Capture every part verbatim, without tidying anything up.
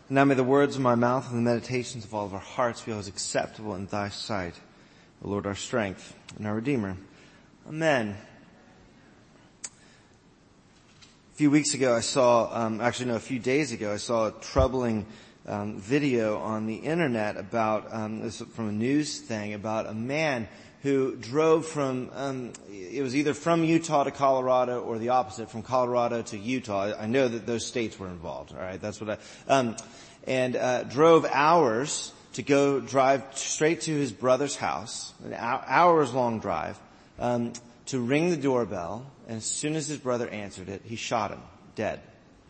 And now may the words of my mouth and the meditations of all of our hearts be always acceptable in thy sight, O Lord, our strength and our Redeemer. Amen. A few weeks ago I saw, um, actually no, a few days ago I saw a troubling um, video on the internet about, um, this from a news thing, about a man who drove from, um, it was either from Utah to Colorado or the opposite, from Colorado to Utah. I know that those states were involved, alright, that's what I, um, and, uh, drove hours to go drive straight to his brother's house, an hours long drive, um, to ring the doorbell, and as soon as his brother answered it, he shot him, dead.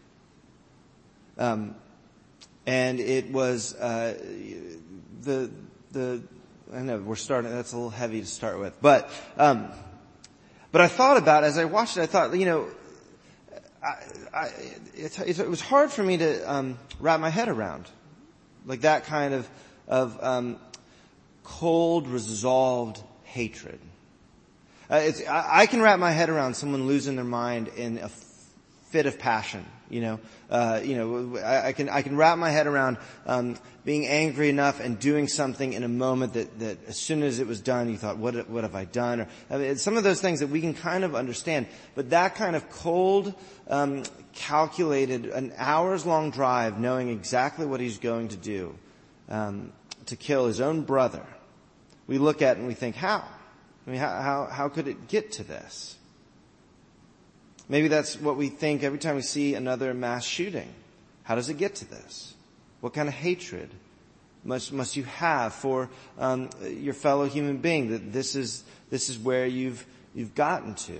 Um, and it was, uh, the, the, I know we're starting, that's a little heavy to start with, but, um, but I thought about, as I watched it, I thought, you know, I, I, it, it was hard for me to, um, wrap my head around, like that kind of, of, um, cold, resolved hatred. Uh, it's, I, I can wrap my head around someone losing their mind in a fit of passion, you know, uh, you know, I, I can, I can wrap my head around, um, being angry enough and doing something in a moment that, that as soon as it was done, you thought, what, what have I done? Or, I mean, some of those things that we can kind of understand, but that kind of cold, um, calculated, an hours long drive, knowing exactly what he's going to do, um, to kill his own brother, we look at and we think, how? I mean, how, how, how could it get to this? Maybe that's what we think every time we see another mass shooting. How does it get to this? What kind of hatred must, must you have for, um, your fellow human being, that this is, this is where you've, you've gotten to?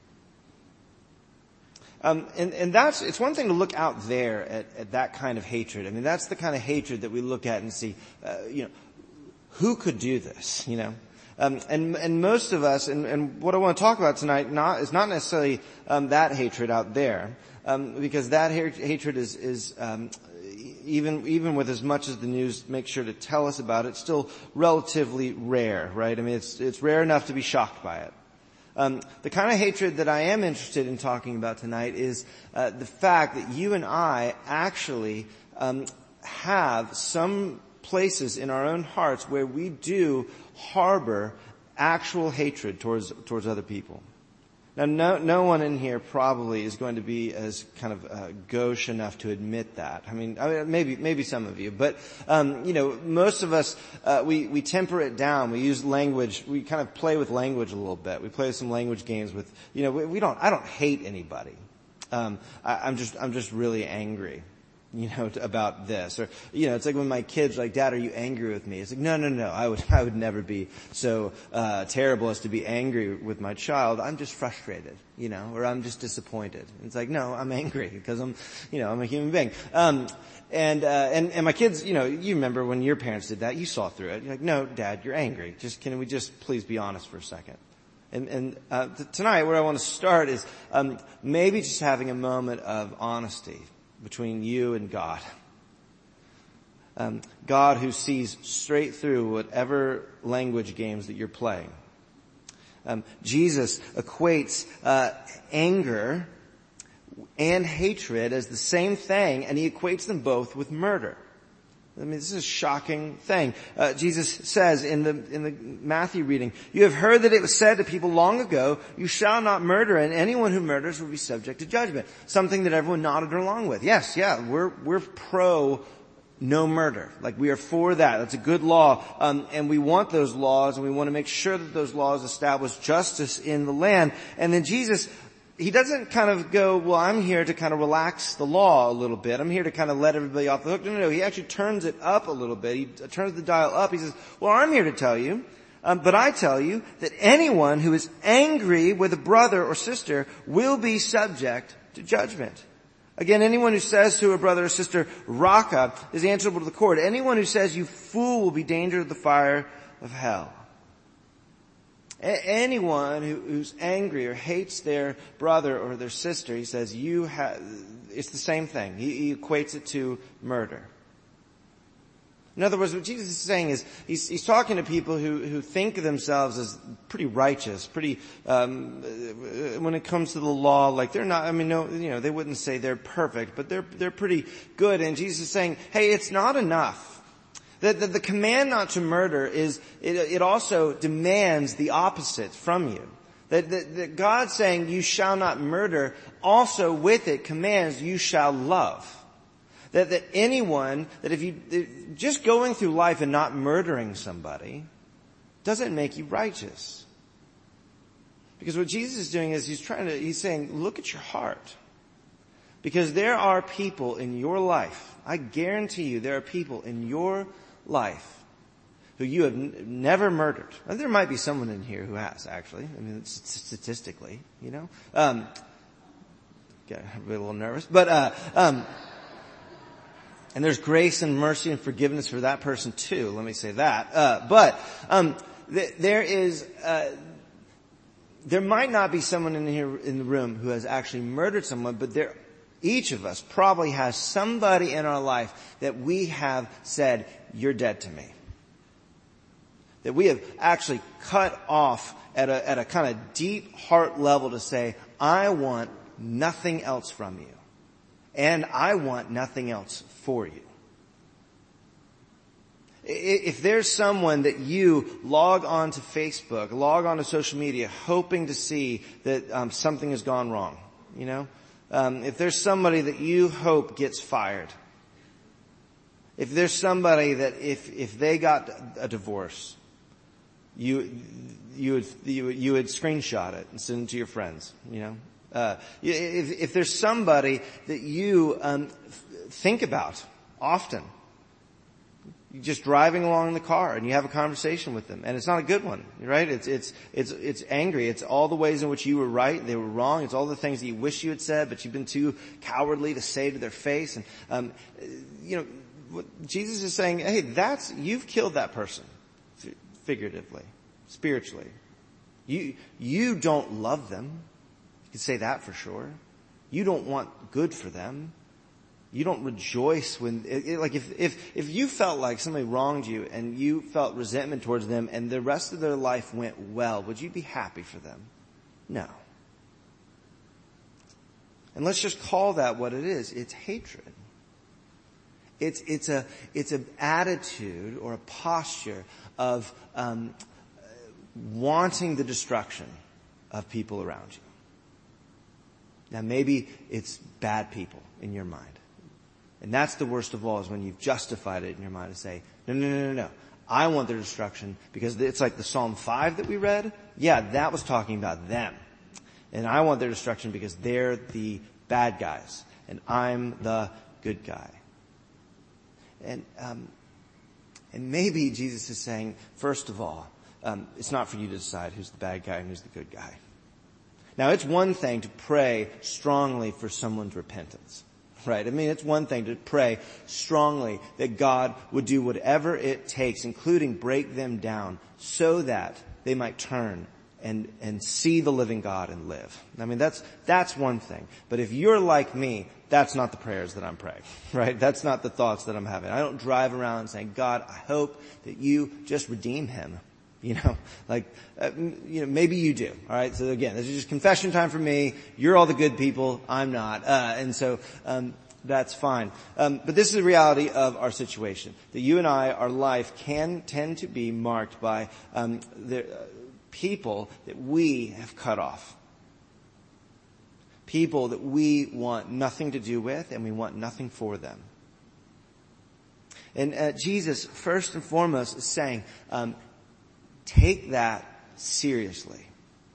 Um, and, and that's, it's one thing to look out there at, at that kind of hatred. I mean, that's the kind of hatred that we look at and see, uh, you know, who could do this, you know? Um, and, and most of us, and, and what I want to talk about tonight, not is not necessarily um, that hatred out there, um, because that ha- hatred is, is um, even even with as much as the news makes sure to tell us about it, still relatively rare, right? I mean, it's it's rare enough to be shocked by it. Um, the kind of hatred that I am interested in talking about tonight is uh, the fact that you and I actually um, have some places in our own hearts where we do harbor actual hatred towards towards other people. Now, no no one in here probably is going to be as kind of uh, gauche enough to admit that. I mean, I mean maybe maybe some of you, but um, you know, most of us uh, we we temper it down. We use language. We kind of play with language a little bit. We play some language games with. You know, we, we don't. I don't hate anybody. Um, I, I'm just I'm just really angry, you know, about this. Or, you know, it's like when my kids are like, Dad, are you angry with me? It's like, no, no, no, I would, I would never be so, uh, terrible as to be angry with my child. I'm just frustrated, you know, or I'm just disappointed. And it's like, no, I'm angry because I'm, you know, I'm a human being. Um, and, uh, and, and my kids, you know, you remember when your parents did that, you saw through it. You're like, no, Dad, you're angry. Just, can we just please be honest for a second? And, and, uh, th- tonight where I want to start is, um, maybe just having a moment of honesty between you and God. Um, God who sees straight through whatever language games that you're playing. Um, Jesus equates uh, anger and hatred as the same thing, and he equates them both with murder. I mean, this is a shocking thing. Uh, Jesus says in the in the Matthew reading, "You have heard that it was said to people long ago, you shall not murder, and anyone who murders will be subject to judgment." Something that everyone nodded along with. Yes, yeah, we're we're pro no murder. Like, we are for that. That's a good law, um, and we want those laws, and we want to make sure that those laws establish justice in the land. And then Jesus, he doesn't kind of go, well, I'm here to kind of relax the law a little bit. I'm here to kind of let everybody off the hook. No, no, no. He actually turns it up a little bit. He turns the dial up. He says, well, I'm here to tell you, um, but I tell you that anyone who is angry with a brother or sister will be subject to judgment. Again, anyone who says to a brother or sister, Raka, is answerable to the court. Anyone who says, you fool, will be dangerous of the fire of hell. Anyone who, who's angry or hates their brother or their sister, he says, you have, it's the same thing. He, he equates it to murder. In other words, what Jesus is saying is he's, he's talking to people who, who think of themselves as pretty righteous, pretty, um, when it comes to the law, like they're not, I mean, no, you know, they wouldn't say they're perfect, but they're, they're pretty good. And Jesus is saying, hey, it's not enough. The, the, the command not to murder is, it, it also demands the opposite from you. That, that, that God's saying you shall not murder, also with it commands you shall love. That, that anyone, that if you, just going through life and not murdering somebody doesn't make you righteous. Because what Jesus is doing is he's trying to, he's saying, look at your heart. Because there are people in your life, I guarantee you there are people in your life who you have n- never murdered. And there might be someone in here who has, actually. I mean, statistically, you know. Um, get a little nervous. But, uh, um, and there's grace and mercy and forgiveness for that person too. Let me say that. Uh, but, um, th- there is, uh, there might not be someone in here in the room who has actually murdered someone, but there, each of us probably has somebody in our life that we have said, you're dead to me. That we have actually cut off at a, at a kind of deep heart level to say, I want nothing else from you. And I want nothing else for you. If there's someone that you log on to Facebook, log on to social media, hoping to see that um, something has gone wrong, you know, um, if there's somebody that you hope gets fired, if there's somebody that if if they got a divorce, you you would you would, you would screenshot it and send it to your friends, you know. Uh, if, if there's somebody that you um, think about often, you're just driving along in the car and you have a conversation with them, and it's not a good one, right? It's it's it's it's angry. It's all the ways in which you were right, they were wrong. It's all the things that you wish you had said, but you've been too cowardly to say to their face. And um, you know, what Jesus is saying, hey, that's you've killed that person, figuratively, spiritually. You you don't love them. You can say that for sure. You don't want good for them. You don't rejoice when, it, it, like if, if, if you felt like somebody wronged you and you felt resentment towards them and the rest of their life went well, would you be happy for them? No. And let's just call that what it is. It's hatred. It's, it's a, it's an attitude or a posture of, um, wanting the destruction of people around you. Now maybe it's bad people in your mind. And that's the worst of all, is when you've justified it in your mind to say, no, no, no, no, no. I want their destruction because it's like the Psalm five that we read. Yeah, that was talking about them. And I want their destruction because they're the bad guys and I'm the good guy. And, um, and maybe Jesus is saying, first of all, um, it's not for you to decide who's the bad guy and who's the good guy. Now, it's one thing to pray strongly for someone's repentance, right? I mean, it's one thing to pray strongly that God would do whatever it takes, including break them down, so that they might turn and, and see the living God and live. I mean, that's, that's one thing. But if you're like me, that's not the prayers that I'm praying, right? That's not the thoughts that I'm having. I don't drive around saying, God, I hope that you just redeem him. You know, like, uh, you know, maybe you do. All right. So again, this is just confession time for me. You're all the good people. I'm not. Uh, and so, um, that's fine. Um, but this is the reality of our situation. That you and I, our life can tend to be marked by, um, the uh, people that we have cut off. People that we want nothing to do with and we want nothing for them. And, uh, Jesus, first and foremost, is saying, um, take that seriously.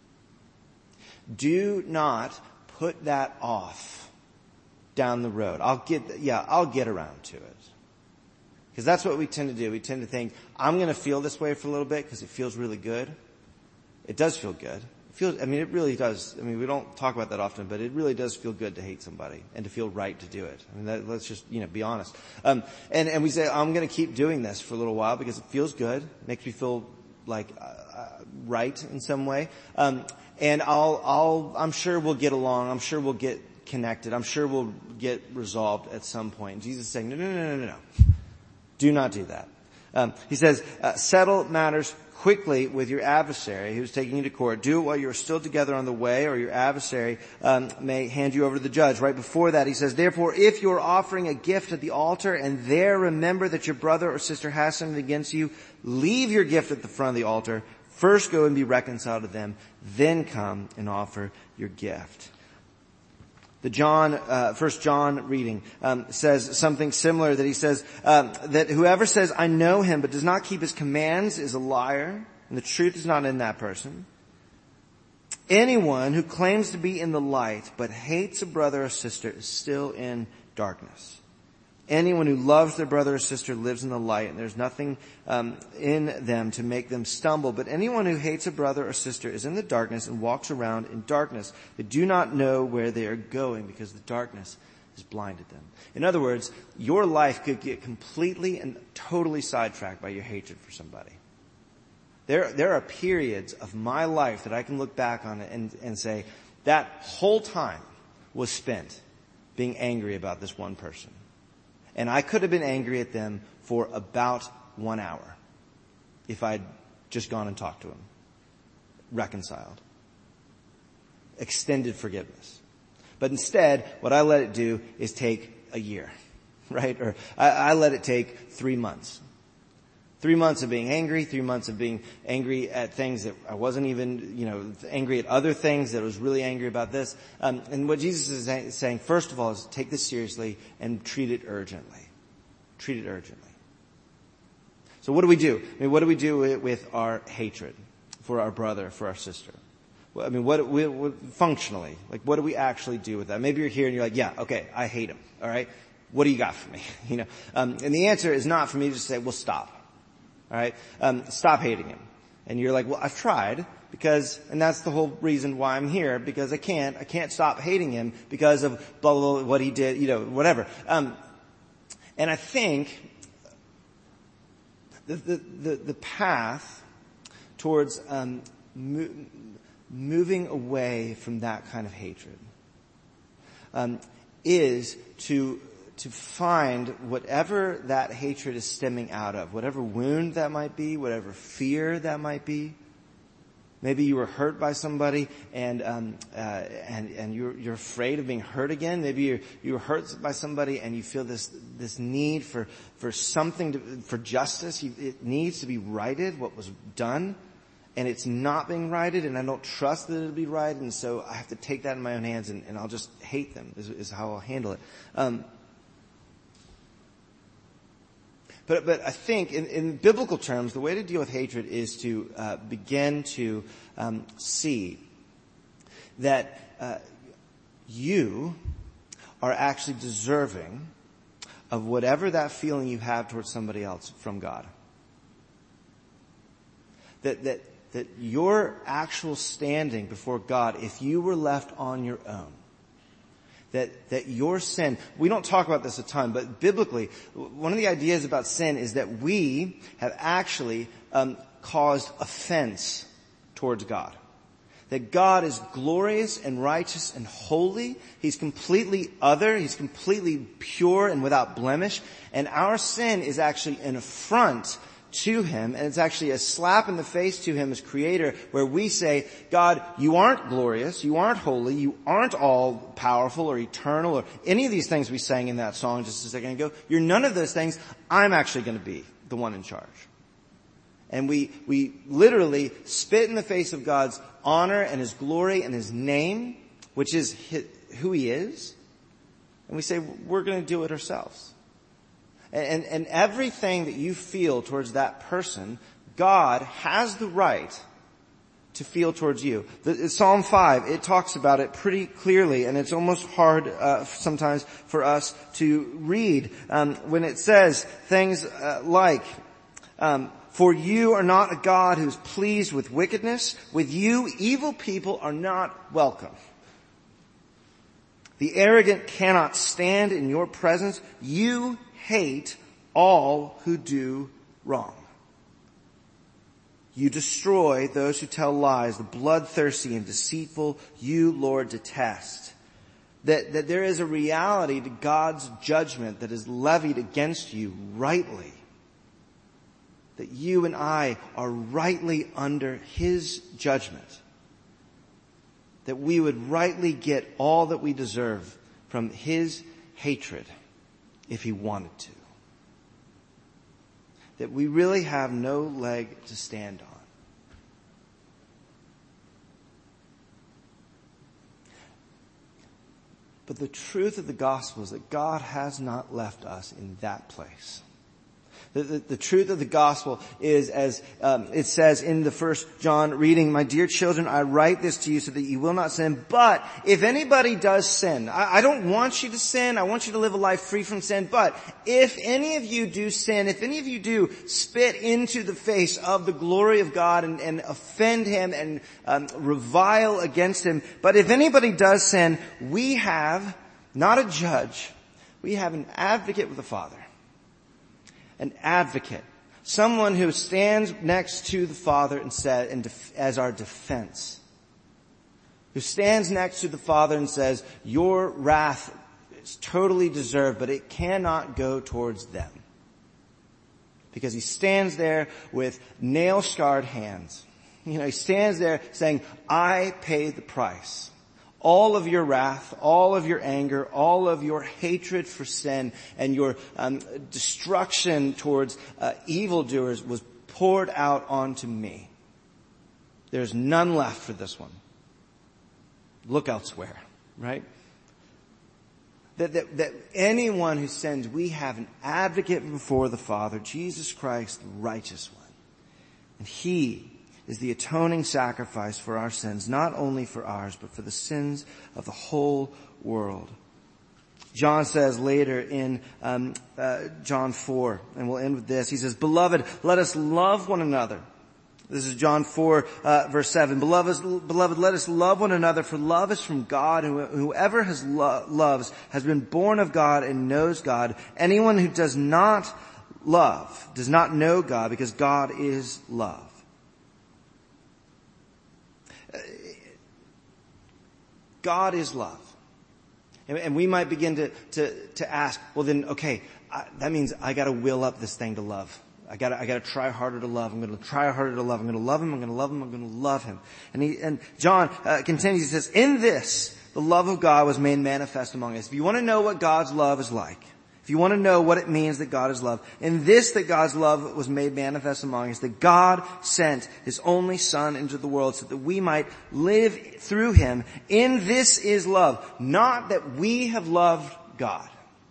Do not put that off down the road. I'll get, yeah, I'll get around to it. Because that's what we tend to do. We tend to think, I'm going to feel this way for a little bit because it feels really good. It does feel good. It feels, I mean, it really does. I mean, we don't talk about that often, but it really does feel good to hate somebody and to feel right to do it. I mean, that, let's just, you know, be honest. Um, and, and we say, I'm going to keep doing this for a little while because it feels good. It makes me feel like uh, right in some way, um, and I'll, I'll, I'm sure we'll get along. I'm sure we'll get connected. I'm sure we'll get resolved at some point. And Jesus is saying, no, no, no, no, no, no. Do not do that. Um, he says, uh, settle matters quickly with your adversary who's taking you to court. Do it while you're still together on the way, or your adversary um, may hand you over to the judge. Right before that, he says, therefore, if you're offering a gift at the altar and there remember that your brother or sister has something against you, leave your gift at the front of the altar. First go and be reconciled to them, then come and offer your gift. The John, uh, First John reading um, says something similar. That he says um, that whoever says I know him but does not keep his commands is a liar, and the truth is not in that person. Anyone who claims to be in the light but hates a brother or sister is still in darkness. Anyone who loves their brother or sister lives in the light, and there's nothing um, in them to make them stumble. But anyone who hates a brother or sister is in the darkness and walks around in darkness. They do not know where they are going because the darkness has blinded them. In other words, your life could get completely and totally sidetracked by your hatred for somebody. There, there are periods of my life that I can look back on it and, and say, that whole time was spent being angry about this one person. And I could have been angry at them for about one hour if I'd just gone and talked to them, reconciled, extended forgiveness. But instead, what I let it do is take a year, right? Or I, I let it take three months. Three months of being angry, three months of being angry at things that I wasn't even, you know, angry at other things, that I was really angry about this. Um, and what Jesus is saying, first of all, is take this seriously and treat it urgently. Treat it urgently. So what do we do? I mean, what do we do with, with our hatred for our brother, for our sister? Well, I mean, what, we, what, functionally, like, what do we actually do with that? Maybe you're here and you're like, yeah, okay, I hate him, all right? What do you got for me? You know, um, and the answer is not for me to just say, well, stop. All right, um, stop hating him. And you're like, well, I've tried because, and that's the whole reason why I'm here, because I can't, I can't stop hating him because of blah, blah, blah, what he did, you know, whatever. Um, and I think the, the, the, the path towards, um, mo- moving away from that kind of hatred, um, is to to find whatever that hatred is stemming out of, whatever wound that might be, whatever fear that might be. Maybe you were hurt by somebody and um uh and and you're you're afraid of being hurt again. Maybe you you were hurt by somebody and you feel this this need for for something to, for justice. You, it needs to be righted, what was done, and it's not being righted, and I don't trust that it'll be right, and so I have to take that in my own hands, and, and I'll just hate them is, is how I'll handle it. Um But, but I think in, in biblical terms, the way to deal with hatred is to uh, begin to um, see that uh, you are actually deserving of whatever that feeling you have towards somebody else from God. That that that your actual standing before God, if you were left on your own, That, that your sin, we don't talk about this a ton, but biblically, one of the ideas about sin is that we have actually um, caused offense towards God. That God is glorious and righteous and holy. He's completely other. He's completely pure and without blemish. And our sin is actually an affront to him, and it's actually a slap in the face to him as creator, where we say, God, you aren't glorious, you aren't holy, you aren't all powerful or eternal or any of these things we sang in that song just a second ago. You're none of those things. I'm actually going to be the one in charge. And we, we literally spit in the face of God's honor and his glory and his name, which is his, who he is. And we say, we're going to do it ourselves. And, and everything that you feel towards that person, God has the right to feel towards you. The, Psalm five, it talks about it pretty clearly, and it's almost hard uh, sometimes for us to read um, when it says things uh, like, um, for you are not a God who's pleased with wickedness. With you, evil people are not welcome. The arrogant cannot stand in your presence. You hate all who do wrong. You destroy those who tell lies. The bloodthirsty and deceitful you, Lord, detest. That, that there is a reality to God's judgment that is levied against you rightly. that you and I are rightly under his judgment, that we would rightly get all that we deserve from his hatred if he wanted to. That we really have no leg to stand on. But the truth of the gospel is that God has not left us in that place. The, the, the truth of the gospel is, as um, it says in the first John reading, "My dear children, I write this to you so that you will not sin. But if anybody does sin," I, I don't want you to sin. I want you to live a life free from sin. But if any of you do sin, if any of you do spit into the face of the glory of God and, and offend him and um, revile against him, but if anybody does sin, we have not a judge. We have an advocate with the Father. An advocate, someone who stands next to the Father and says, and def- as our defense, who stands next to the Father and says, your wrath is totally deserved, but it cannot go towards them. Because he stands there with nail-scarred hands. You know, he stands there saying, I paid the price. All of your wrath, all of your anger, all of your hatred for sin, and your um, destruction towards uh, evildoers was poured out onto me. There's none left for this one. Look elsewhere, right? That, that, that anyone who sins, we have an advocate before the Father, Jesus Christ, the righteous one. And he is the atoning sacrifice for our sins, not only for ours, but for the sins of the whole world. John says later in um, uh, John four, and we'll end with this, he says, "Beloved, let us love one another." This is John four, uh, verse seven. Beloved, beloved, let us love one another, for love is from God. Whoever has lo- loves has been born of God and knows God. Anyone who does not love does not know God, because God is love. God is love. And, and we might begin to, to, to ask, well then, okay, I, that means I gotta will up this thing to love. I gotta, I gotta try harder to love. I'm gonna try harder to love. I'm gonna love him. I'm gonna love him. I'm gonna love him. And he, and John uh, continues, he says, in this, the love of God was made manifest among us. If you want to know what God's love is like, if you want to know what it means that God is love, in this that God's love was made manifest among us, that God sent his only Son into the world so that we might live through him. In this is love, not that we have loved God.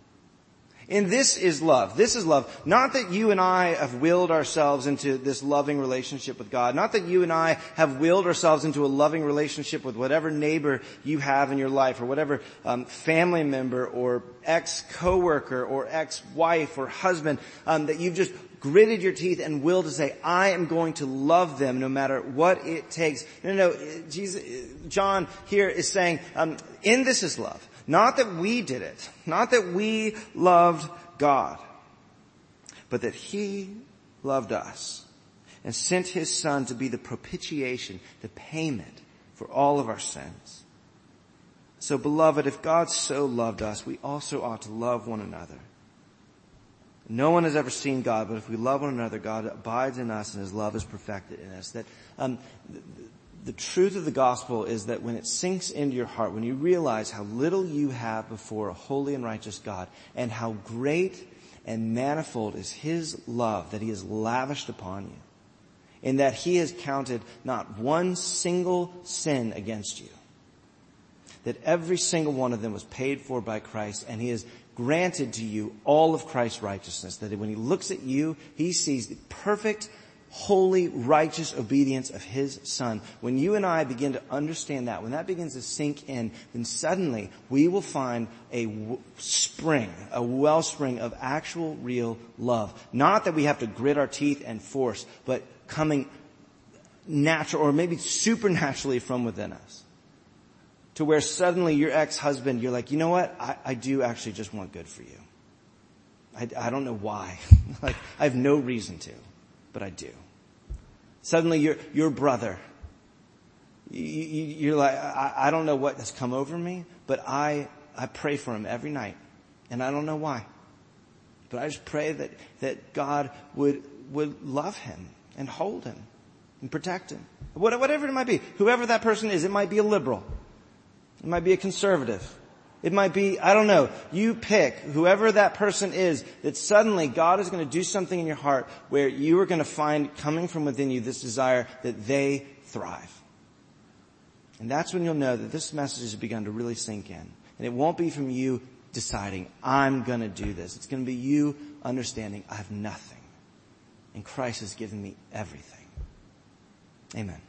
In this is love. This is love. Not that you and I have willed ourselves into this loving relationship with God. Not that you and I have willed ourselves into a loving relationship with whatever neighbor you have in your life, or whatever um, family member or ex-coworker or ex-wife or husband um, that you've just gritted your teeth and will to say, I am going to love them no matter what it takes. No, no, no. Jesus, John here is saying, um, in this is love. Not that we did it, not that we loved God, but that he loved us and sent his Son to be the propitiation, the payment for all of our sins. So, beloved, if God so loved us, we also ought to love one another. No one has ever seen God, but if we love one another, God abides in us and his love is perfected in us. That um, the truth of the gospel is that when it sinks into your heart, when you realize how little you have before a holy and righteous God, and how great and manifold is his love that he has lavished upon you, in that he has counted not one single sin against you, that every single one of them was paid for by Christ, and he has granted to you all of Christ's righteousness, that when he looks at you, he sees the perfect, holy, righteous obedience of his Son. When you and I begin to understand that, when that begins to sink in, then suddenly we will find a w- spring, a wellspring of actual, real love. Not that we have to grit our teeth and force, but coming natural, or maybe supernaturally from within us. To where suddenly your ex-husband, you're like, you know what? I, I do actually just want good for you. I, I don't know why. Like, I have no reason to. But I do. Suddenly your, your brother, you, you, you're like, I, I don't know what has come over me, but I, I pray for him every night. And I don't know why. But I just pray that, that God would would love him and hold him and protect him. Whatever it might be. Whoever that person is, it might be a liberal. It might be a conservative. It might be, I don't know, you pick whoever that person is, that suddenly God is going to do something in your heart where you are going to find coming from within you this desire that they thrive. And that's when you'll know that this message has begun to really sink in. And it won't be from you deciding, I'm going to do this. It's going to be you understanding, I have nothing. And Christ has given me everything. Amen.